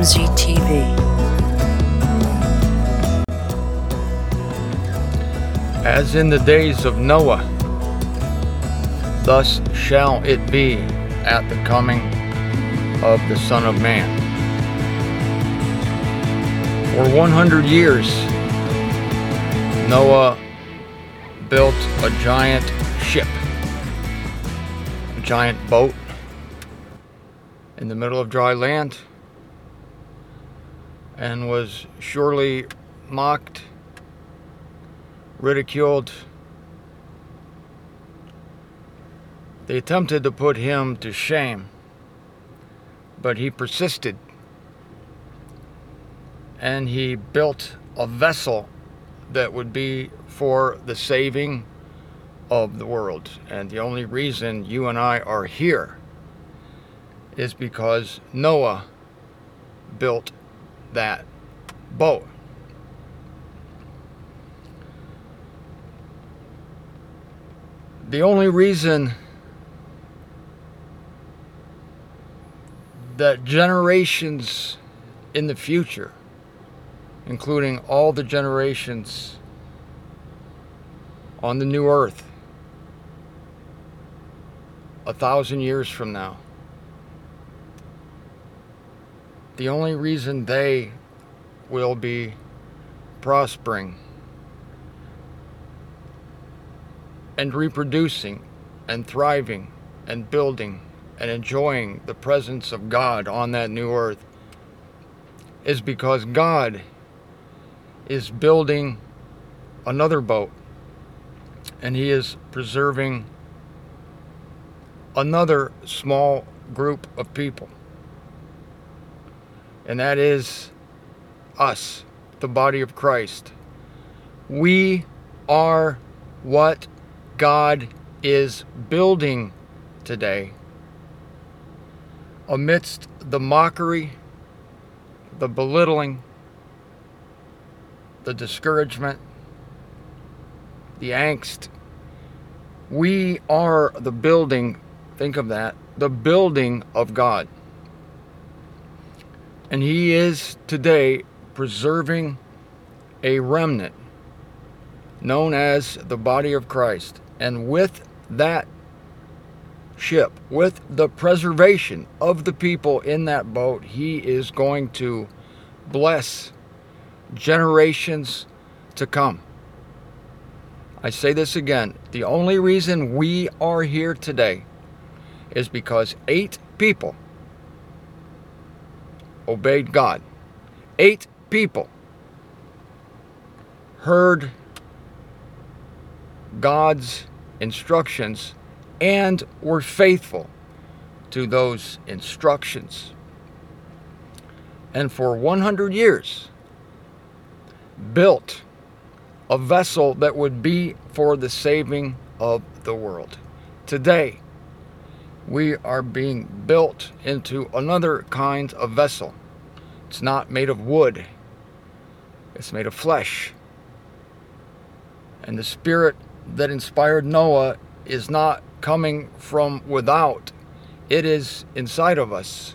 MZTV. As in the days of Noah, thus shall it be at the coming of the Son of Man. For 100 years, Noah built a giant ship, a giant boat in the middle of dry land, and was surely mocked, ridiculed. They attempted to put him to shame, but he persisted, and he built a vessel that would be for the saving of the world. And the only reason you and I are here is because Noah built that boat. The only reason that generations in the future, including all the generations on the new earth 1,000 years from now, the only reason they will be prospering and reproducing and thriving and building and enjoying the presence of God on that new earth is because God is building another boat, and He is preserving another small group of people. And that is us, the body of Christ. We are what God is building today, amidst the mockery, the belittling, the discouragement, the angst. We are the building, think of that, the building of God. And He is today preserving a remnant known as the body of Christ. And with that ship, with the preservation of the people in that boat, He is going to bless generations to come. I say this again, the only reason we are here today is because 8 people obeyed God. 8 people heard God's instructions and were faithful to those instructions. And for 100 years, built a vessel that would be for the saving of the world. Today, we are being built into another kind of vessel. It's not made of wood. It's made of flesh. And the spirit that inspired Noah is not coming from without. It is inside of us.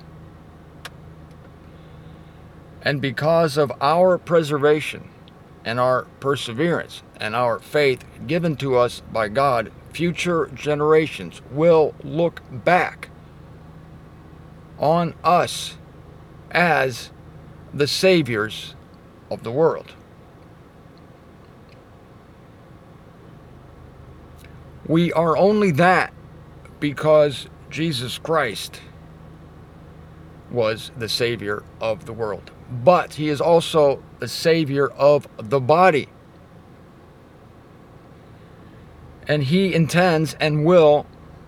And because of our preservation and our perseverance and our faith given to us by God, future generations will look back on us as the saviors of the world. We are only that because Jesus Christ was the Savior of the world. But He is also the Savior of the body. And He intends and will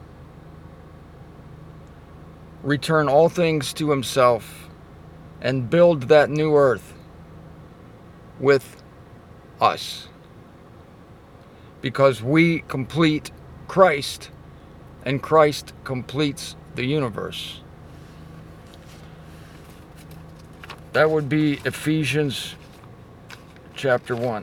return all things to Himself and build that new earth with us. Because we complete Christ, and Christ completes the universe. That would be Ephesians chapter 1.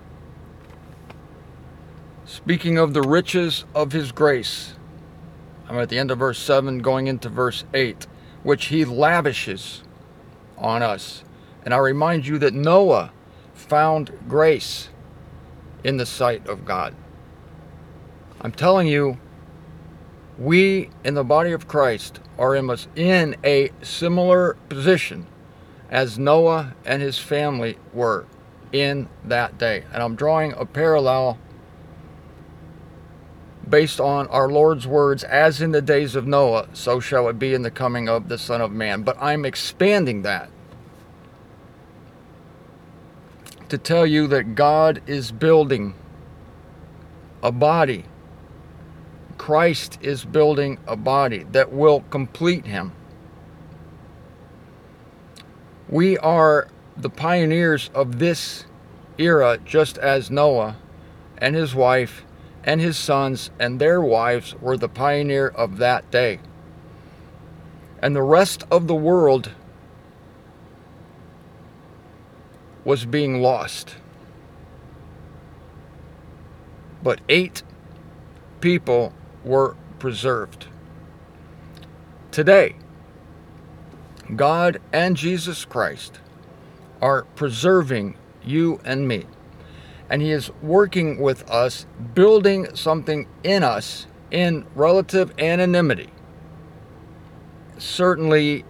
Speaking of the riches of His grace, I I'm at the end of verse 7 going into verse 8, which he lavishes on us. And I remind you that Noah found grace in the sight of God. I'm telling you, we in the body of Christ are in a similar position as Noah and his family were in that day. And I'm drawing a parallel based on our Lord's words, as in the days of Noah, so shall it be in the coming of the Son of Man. But I'm expanding that to tell you that God is building a body. Christ is building a body that will complete him. We are the pioneers of this era, just as Noah and his wife and his sons and their wives were the pioneer of that day. And the rest of the world was being lost. But 8 people were preserved. Today, God and Jesus Christ are preserving you and me. And he is working with us, building something in us in relative anonymity. Certainly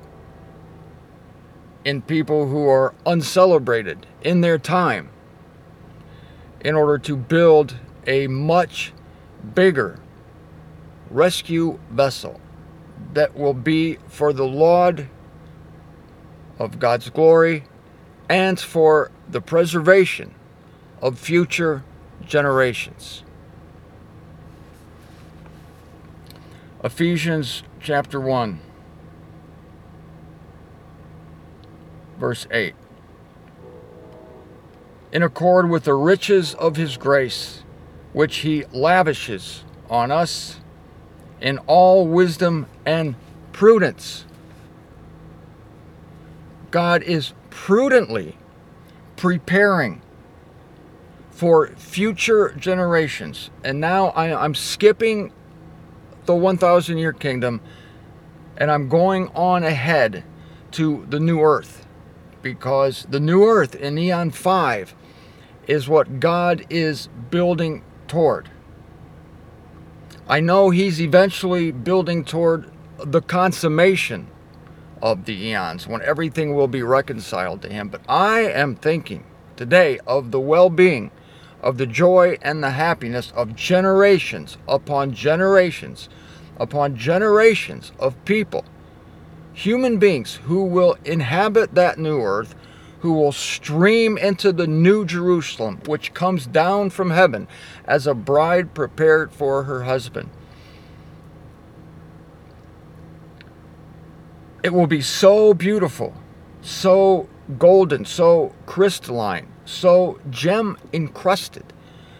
in people who are uncelebrated in their time, in order to build a much bigger rescue vessel that will be for the laud of God's glory and for the preservation of future generations. Ephesians chapter 1, verse 8. In accord with the riches of his grace, which he lavishes on us in all wisdom and prudence. God is prudently preparing for future generations. And now I'm skipping the 1,000-year kingdom, and I'm going on ahead to the new earth, because the new earth in Eon 5 is what God is building toward. I know he's eventually building toward the consummation of the eons, when everything will be reconciled to him. But I am thinking today of the well-being, of the joy and the happiness of generations upon generations upon generations of people, human beings who will inhabit that new earth, who will stream into the new Jerusalem, which comes down from heaven as a bride prepared for her husband. It will be so beautiful, so golden, so crystalline, so gem encrusted,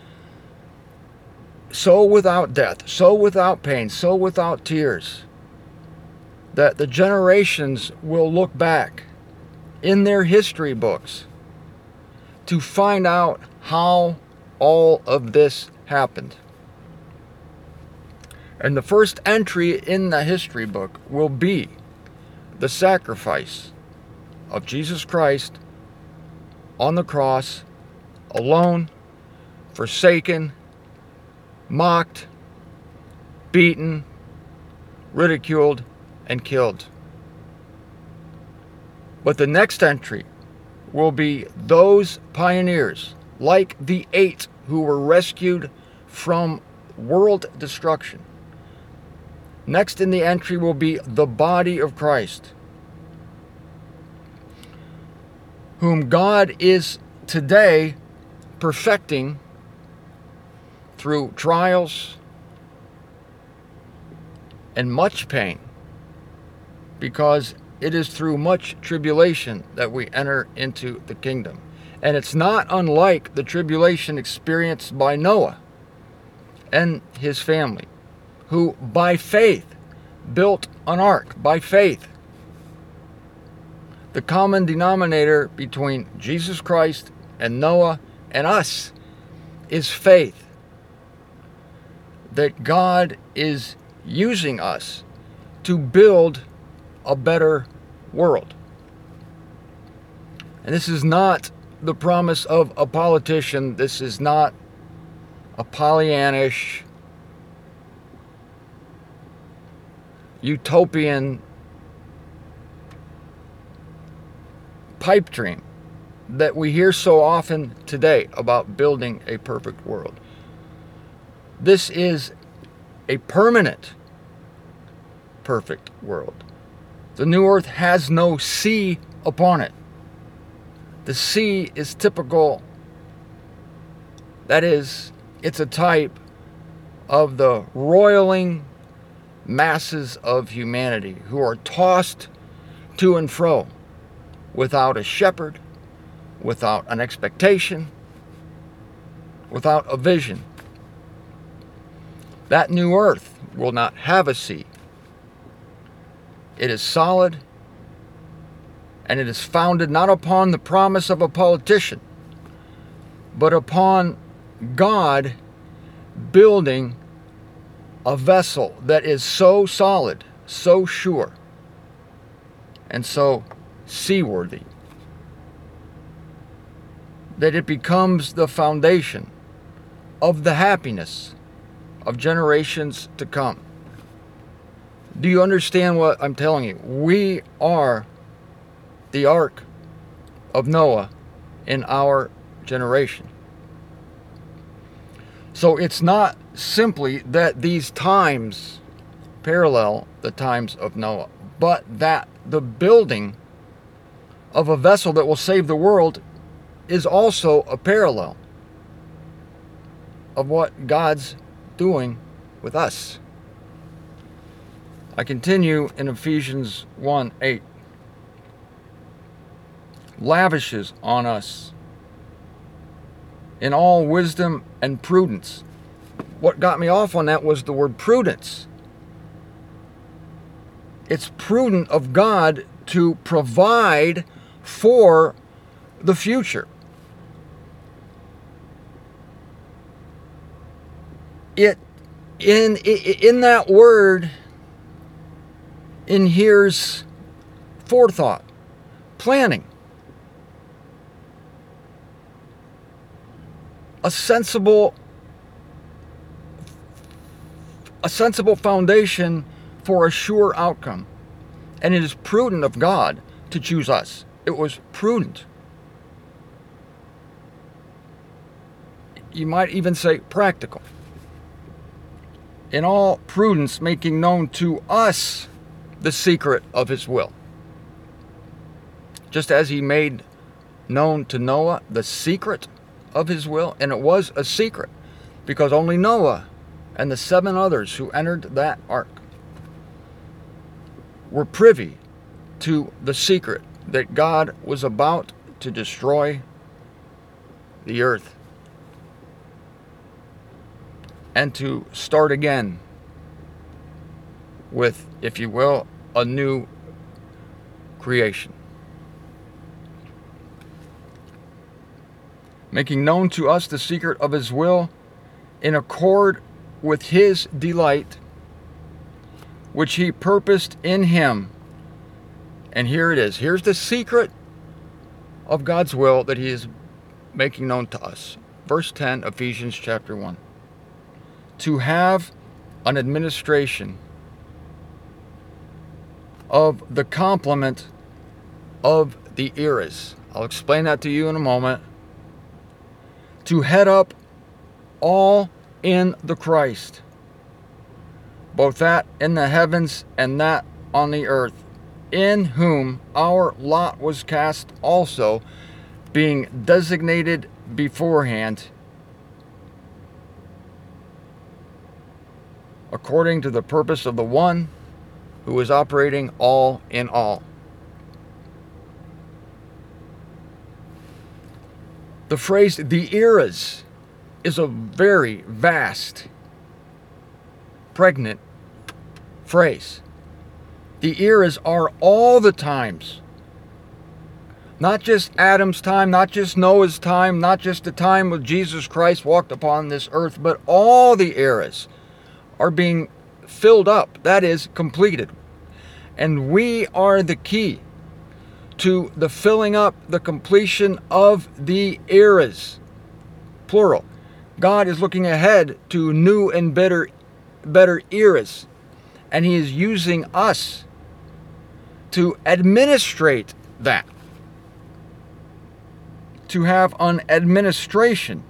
so without death, so without pain, so without tears, that the generations will look back in their history books to find out how all of this happened. And the first entry in the history book will be the sacrifice of Jesus Christ on the cross, alone, forsaken, mocked, beaten, ridiculed, and killed. But the next entry will be those pioneers, like the 8 who were rescued from world destruction. Next in the entry will be the body of Christ, whom God is today perfecting through trials and much pain, because it is through much tribulation that we enter into the kingdom. And it's not unlike the tribulation experienced by Noah and his family, who by faith built an ark, by faith. The common denominator between Jesus Christ and Noah and us is faith, that God is using us to build a better world. And this is not the promise of a politician. This is not a Pollyannish, utopian pipe dream that we hear so often today about building a perfect world. This is a permanent perfect world. The new earth has no sea upon it. The sea is typical, that is, it's a type of the roiling masses of humanity who are tossed to and fro without a shepherd, without an expectation, without a vision. That new earth will not have a sea. It is solid, and it is founded not upon the promise of a politician, but upon God building a vessel that is so solid, so sure, and so seaworthy that it becomes the foundation of the happiness of generations to come. Do you understand what I'm telling you? We are the Ark of Noah in our generation. So it's not simply that these times parallel the times of Noah, but that the building of a vessel that will save the world is also a parallel of what God's doing with us. I continue in Ephesians 1:8. Lavishes on us in all wisdom and prudence. What got me off on that was the word prudence. It's prudent of God to provide for the future. In that word inheres forethought, planning, a sensible foundation for a sure outcome. And it is prudent of God to choose us. It was prudent. You might even say practical. In all prudence, making known to us the secret of his will. Just as he made known to Noah the secret of his will, and it was a secret because only Noah and the 7 others who entered that ark were privy to the secret that God was about to destroy the earth and to start again with, if you will, a new creation. Making known to us the secret of his will in accord with his delight, which he purposed in him. And here it is. Here's the secret of God's will that he is making known to us. Verse 10, Ephesians chapter 1. To have an administration of the complement of the eras. I'll explain that to you in a moment. To head up all in the Christ, both that in the heavens and that on the earth, in whom our lot was cast also, being designated beforehand, according to the purpose of the one who is operating all in all. The phrase the eras is a very vast, pregnant phrase. The eras are all the times. Not just Adam's time, not just Noah's time, not just the time when Jesus Christ walked upon this earth, but all the eras are being filled up. That is completed. And we are the key to the filling up, the completion of the eras. Plural. God is looking ahead to new and better eras. And He is using us to administrate that. To have an administration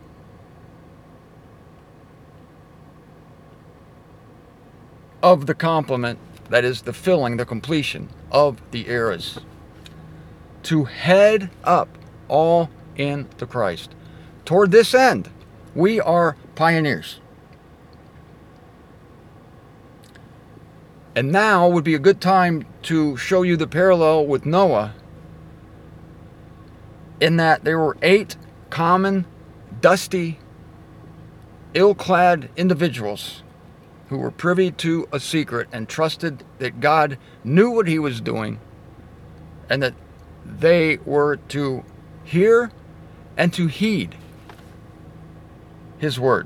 of the complement, that is the filling, the completion of the eras. To head up all into Christ. Toward this end, we are pioneers. And now would be a good time to show you the parallel with Noah, in that there were 8 common, dusty, ill-clad individuals who were privy to a secret and trusted that God knew what He was doing and that they were to hear and to heed His word.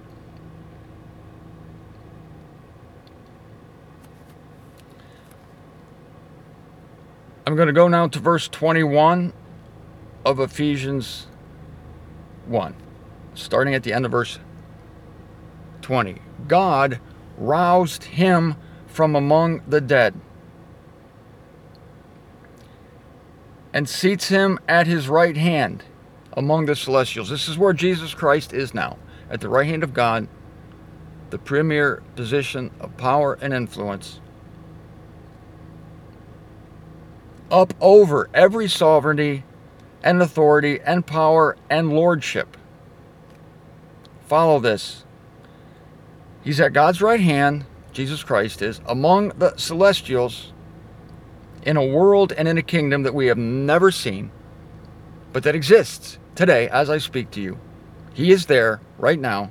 I'm going to go now to verse 21 of Ephesians 1, starting at the end of verse 20. God roused Him from among the dead and seats Him at His right hand among the celestials. This is where Jesus Christ is now, at the right hand of God, the premier position of power and influence, up over every sovereignty and authority and power and lordship. Follow this. He's at God's right hand, Jesus Christ is, among the celestials, in a world and in a kingdom that we have never seen, but that exists today as I speak to you. He is there right now.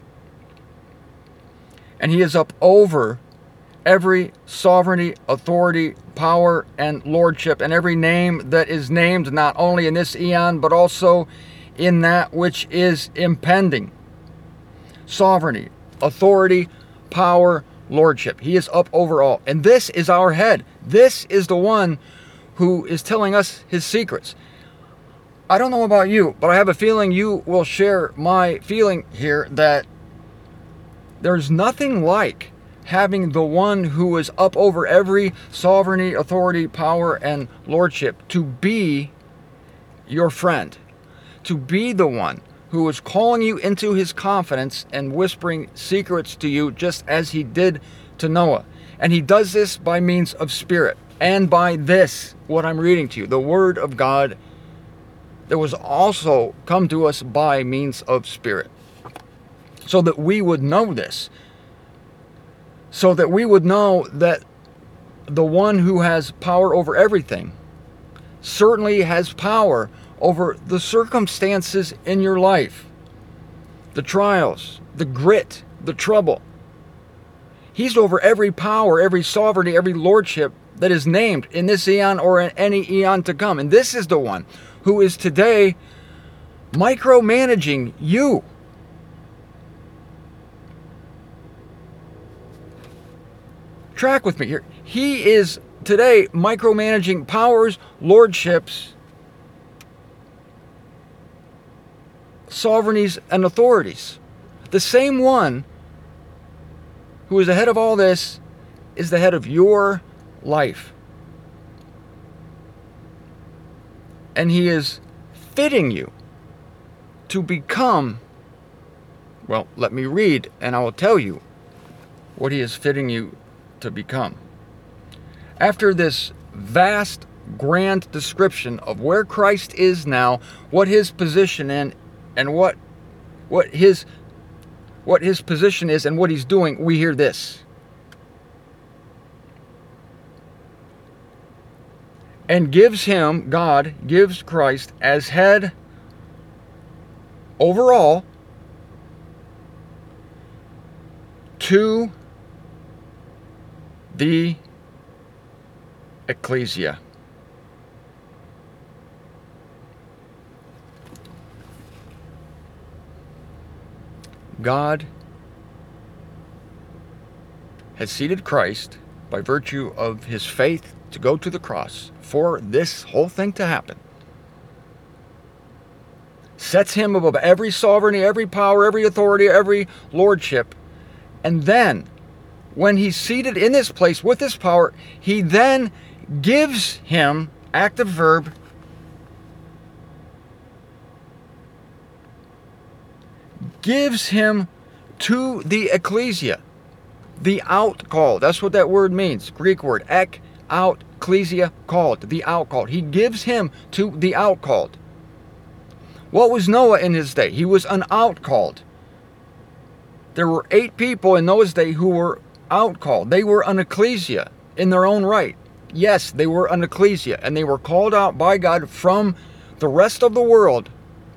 And He is up over every sovereignty, authority, power, and lordship, and every name that is named, not only in this eon, but also in that which is impending. Sovereignty, authority, power, lordship. He is up over all. And this is our head. This is the one who is telling us His secrets. I don't know about you, but I have a feeling you will share my feeling here that there's nothing like having the one who is up over every sovereignty, authority, power, and lordship to be your friend, to be the one who is calling you into His confidence and whispering secrets to you, just as He did to Noah. And He does this by means of Spirit, and by this, what I'm reading to you, the Word of God that was also come to us by means of Spirit, so that we would know this. So that we would know that the one who has power over everything certainly has power over the circumstances in your life, the trials, the grit, the trouble. He's over every power, every sovereignty, every lordship that is named in this eon or in any eon to come. And this is the one who is today micromanaging you. Track with me here. He is today micromanaging powers, lordships, sovereignties, and authorities. The same one who is the head of all this is the head of your life. And He is fitting you to become, well, let me read and I will tell you what He is fitting you to become. After this vast, grand description of where Christ is now, what His position in, and what his position is and what He's doing, we hear this. And gives Him, God gives Christ as head over all to the ecclesia. God has seated Christ by virtue of his faith to go to the cross for this whole thing to happen, sets him above every sovereignty, every power, every authority, every lordship. And then, when he's seated in this place with this power, he then gives him, active verb, gives him to the ecclesia, the out-called. That's what that word means. Greek word, ek, out, ecclesia, called, the out-called. He gives him to the out-called. What was Noah in his day? He was an out-called. There were 8 people in Noah's day who were out-called. They were an ecclesia in their own right. Yes, they were an ecclesia, and they were called out by God from the rest of the world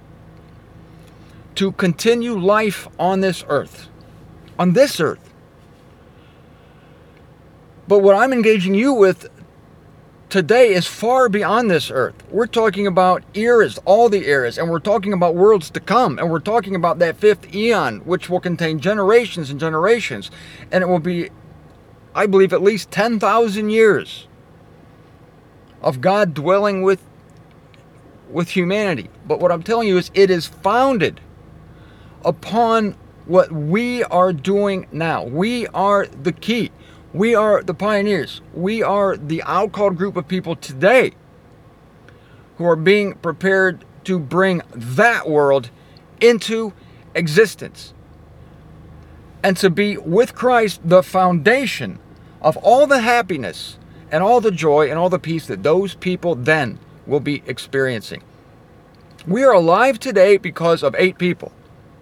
to continue life on this earth. On this earth. But what I'm engaging you with today is far beyond this earth. We're talking about eras, all the eras, and we're talking about worlds to come, and we're talking about that 5th eon, which will contain generations and generations, and it will be, I believe, at least 10,000 years of God dwelling with humanity. But what I'm telling you is it is founded upon what we are doing now. We are the key. We are the pioneers. We are the out-called group of people today who are being prepared to bring that world into existence and to be with Christ the foundation of all the happiness and all the joy and all the peace that those people then will be experiencing. We are alive today because of 8 people.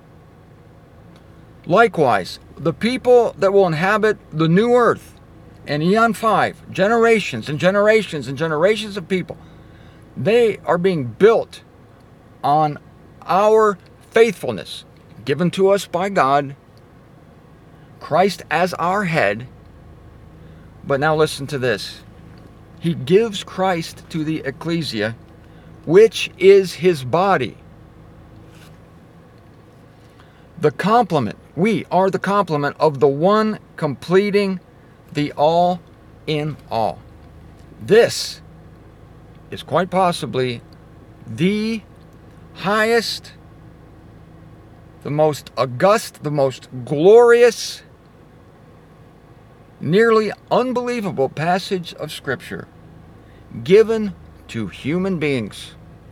Likewise, the people that will inhabit the new earth in Eon 5, generations and generations and generations of people, they are being built on our faithfulness given to us by God, Christ as our head. But now listen to this. He gives Christ to the ecclesia, which is his body. The complement. We are the complement of the one completing the all in all. This is quite possibly the highest, the most august, the most glorious, nearly unbelievable passage of Scripture given to human beings.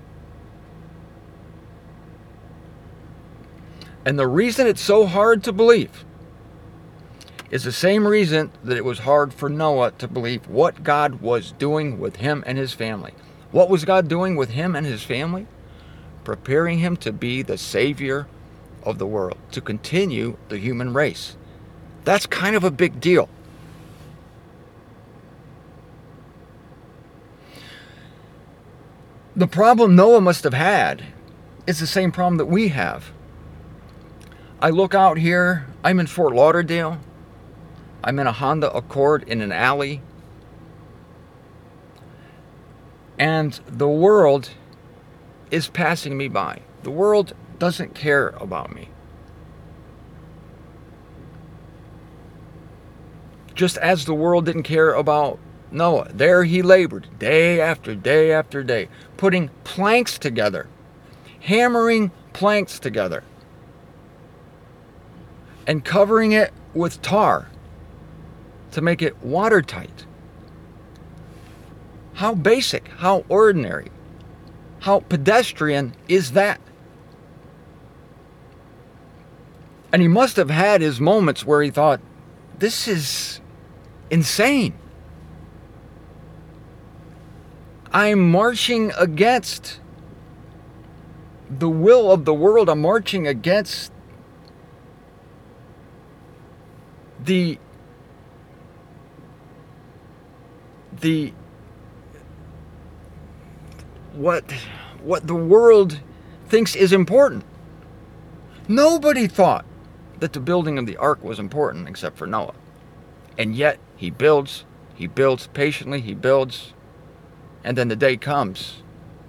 And the reason it's so hard to believe is the same reason that it was hard for Noah to believe what God was doing with him and his family. What was God doing with him and his family? Preparing him to be the Savior of the world, to continue the human race. That's kind of a big deal. The problem Noah must have had is the same problem that we have. I look out here, I'm in Fort Lauderdale. I'm in a Honda Accord in an alley. And the world is passing me by. The world doesn't care about me. Just as the world didn't care about Noah. There he labored day after day after day, putting planks together, hammering planks together, and covering it with tar to make it watertight. How basic, how ordinary, how pedestrian is that? And he must have had his moments where he thought, this is insane. I'm marching against the will of the world. I'm marching against what the world thinks is important. Nobody thought that the building of the ark was important except for Noah. And yet he builds patiently, he builds, and then the day comes.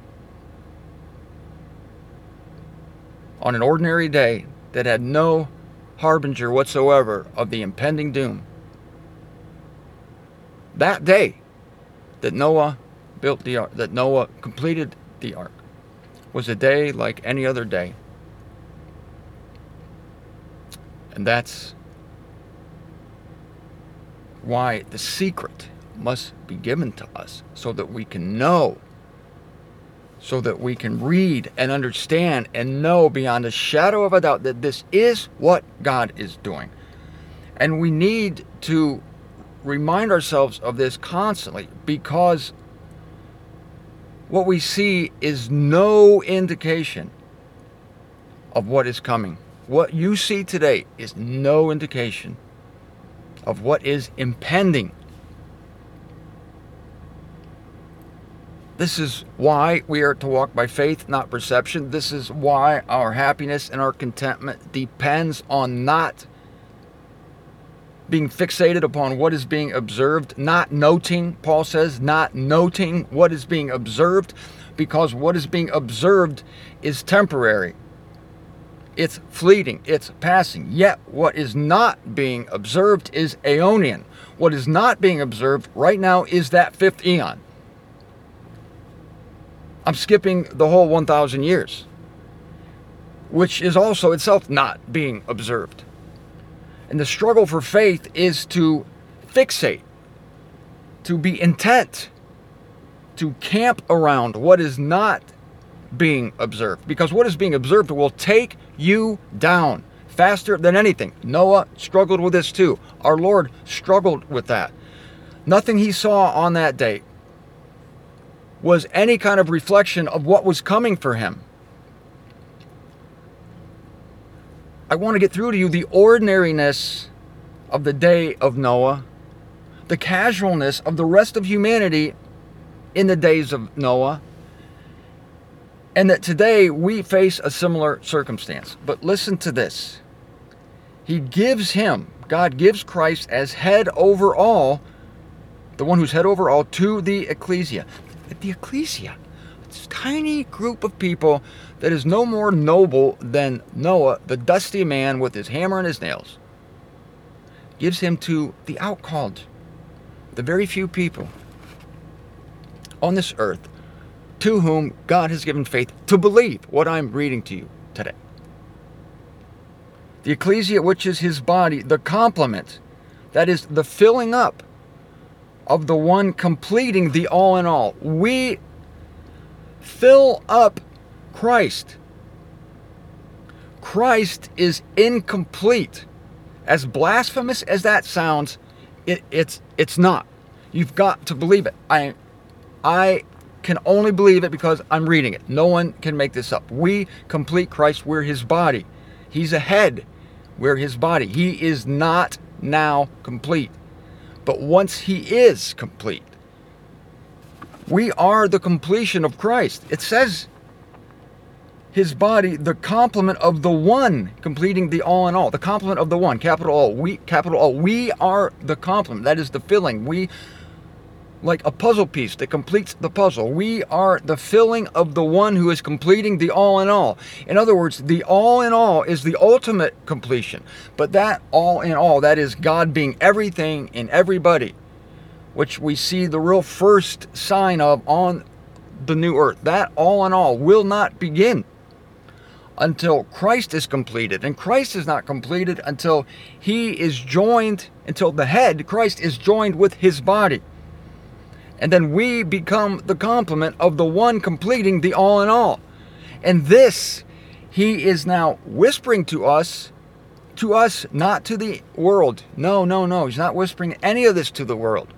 On an ordinary day that had no harbinger whatsoever of the impending doom, that day that Noah built the ark, that Noah completed the ark, was a day like any other day. And that's why the secret must be given to us, so that we can know, so that we can read and understand and know beyond a shadow of a doubt that this is what God is doing. And we need to remind ourselves of this constantly, because what we see is no indication of what is coming. What you see today is no indication of what is impending. This is why we are to walk by faith, not perception. This is why our happiness and our contentment depends on not being fixated upon what is being observed, not noting, Paul says, not noting what is being observed, because what is being observed is temporary. It's fleeting, it's passing. Yet what is not being observed is aeonian. What is not being observed right now is that fifth eon. I'm skipping the whole 1,000 years, which is also itself not being observed. And the struggle for faith is to fixate, to be intent, to camp around what is not being observed. Because what is being observed will take you down faster than anything. Noah struggled with this too. Our Lord struggled with that. Nothing he saw on that day was any kind of reflection of what was coming for him. I want to get through to you the ordinariness of the day of Noah, the casualness of the rest of humanity in the days of Noah, and that today we face a similar circumstance. But listen to this. He gives him, God gives Christ as head over all, the one who's head over all, to the ecclesia. The ecclesia, this tiny group of people that is no more noble than Noah, the dusty man with his hammer and his nails, gives him to the outcalled, the very few people on this earth to whom God has given faith to believe what I'm reading to you today. The ecclesia, which is his body, the complement, that is the filling up of the one completing the all in all. We fill up Christ. Christ is incomplete. As blasphemous as that sounds, it's not. You've got to believe it. I can only believe it because I'm reading it. No one can make this up. We complete Christ. We're his body. He's a head. We're his body. He is not now complete. But once he is complete, we are the completion of Christ. It says his body, the complement of the one completing the all in all. The complement of the one, capital O. We are the complement. That is the filling. We, like a puzzle piece that completes the puzzle. We are the filling of the one who is completing the all in all. In other words, the all in all is the ultimate completion. But that all in all, that is God being everything in everybody, which we see the real first sign of on the new earth. That all in all will not begin until Christ is completed. And Christ is not completed until he is joined, until the head, Christ, is joined with his body. And then we become the complement of the one completing the all in all. And this, he is now whispering to us, not to the world. No. He's not whispering any of this to the world.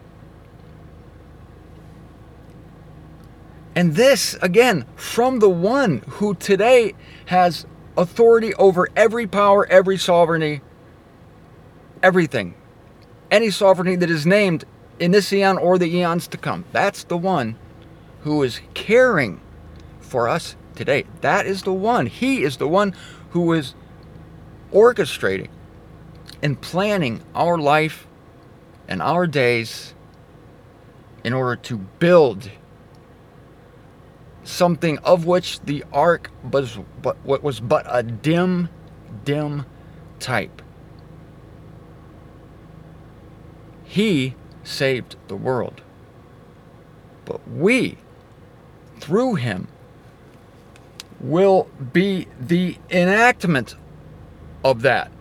And this, again, from the one who today has authority over every power, every sovereignty, everything. Any sovereignty that is named in this eon or the eons to come. That's the one who is caring for us today. That is the one. He is the one who is orchestrating and planning our life and our days in order to build something of which the ark was but a dim type. He saved the world. But we, through him, will be the enactment of that.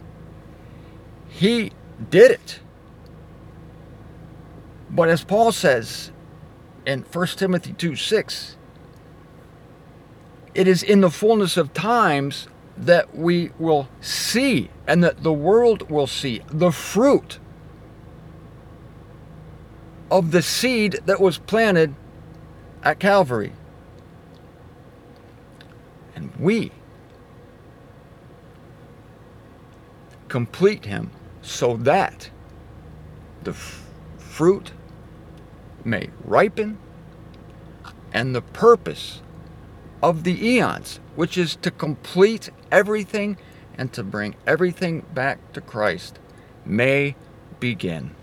He did it. But as Paul says in 1 Timothy 2:6, it is in the fullness of times that we will see, and that the world will see, the fruit of the seed that was planted at Calvary. And we complete him so that the fruit may ripen, and the purpose of the eons, which is to complete everything and to bring everything back to Christ, may begin.